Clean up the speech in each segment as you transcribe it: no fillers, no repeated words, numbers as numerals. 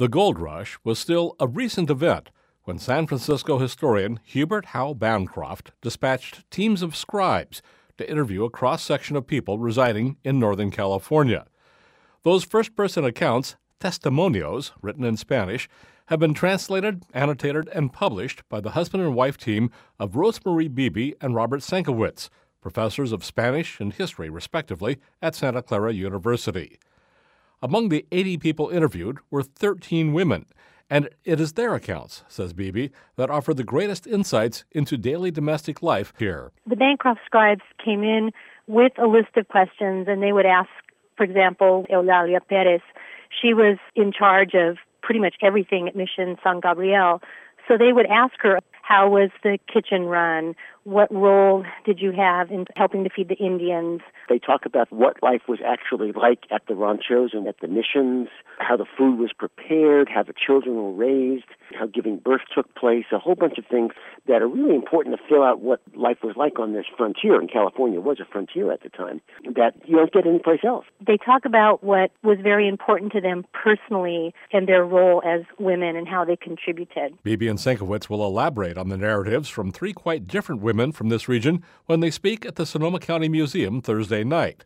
The gold rush was still a recent event when San Francisco historian Hubert Howe Bancroft dispatched teams of scribes to interview a cross-section of people residing in Northern California. Those first-person accounts, testimonios, written in Spanish, have been translated, annotated, and published by the husband and wife team of Rosemarie Beebe and Robert Senkowitz, professors of Spanish and history, respectively, at Santa Clara University. Among the 80 people interviewed were 13 women, and it is their accounts, says Beebe, that offer the greatest insights into daily domestic life here. The Bancroft scribes came in with a list of questions, and they would ask, for example, Eulalia Perez. She was in charge of pretty much everything at Mission San Gabriel. So they would ask her, how was the kitchen run? What role did you have in helping to feed the Indians? They talk about what life was actually like at the ranchos and at the missions, how the food was prepared, how the children were raised, how giving birth took place, a whole bunch of things that are really important to fill out what life was like on this frontier. And California was a frontier at the time that you don't get anyplace else. They talk about what was very important to them personally and their role as women and how they contributed. Beebe and Senkowitz will elaborate on the narratives from three quite different women from this region when they speak at the Sonoma County Museum Thursday night.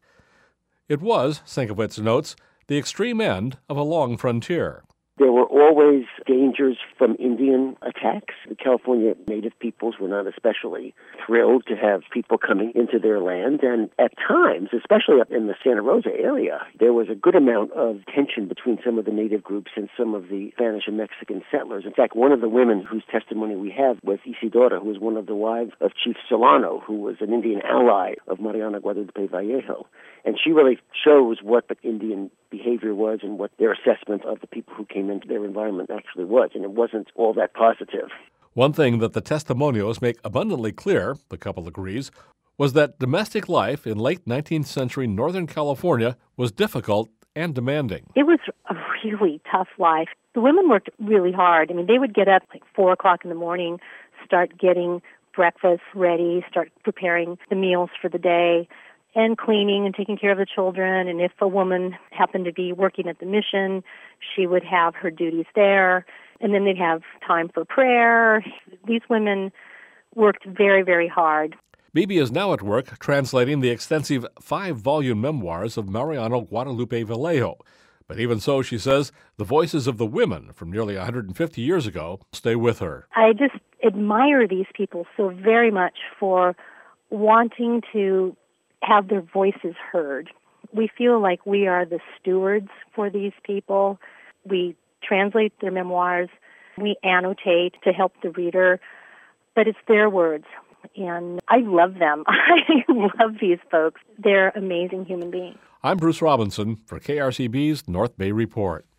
It was, Senkowitz notes, the extreme end of a long frontier. There were always dangers from Indian attacks. The California native peoples were not especially thrilled to have people coming into their land. And at times, especially up in the Santa Rosa area, there was a good amount of tension between some of the native groups and some of the Spanish and Mexican settlers. In fact, one of the women whose testimony we have was Isidora, who was one of the wives of Chief Solano, who was an Indian ally of Mariana Guadalupe Vallejo. And she really shows what the Indian behavior was and what their assessment of the people who came into their environment actually was, and it wasn't all that positive. One thing that the testimonials make abundantly clear, the couple agrees, was that domestic life in late 19th century Northern California was difficult and demanding. It was a really tough life. The women worked really hard. I mean, they would get up like 4 o'clock in the morning, start getting breakfast ready, start preparing the meals for the day, and cleaning and taking care of the children. And if a woman happened to be working at the mission, she would have her duties there. And then they'd have time for prayer. These women worked very, very hard. Beebe is now at work translating the extensive 5-volume memoirs of Mariano Guadalupe Vallejo. But even so, she says, the voices of the women from nearly 150 years ago stay with her. I just admire these people so very much for wanting to have their voices heard. We feel like we are the stewards for these people. We translate their memoirs. We annotate to help the reader. But it's their words. And I love them. I love these folks. They're amazing human beings. I'm Bruce Robinson for KRCB's North Bay Report.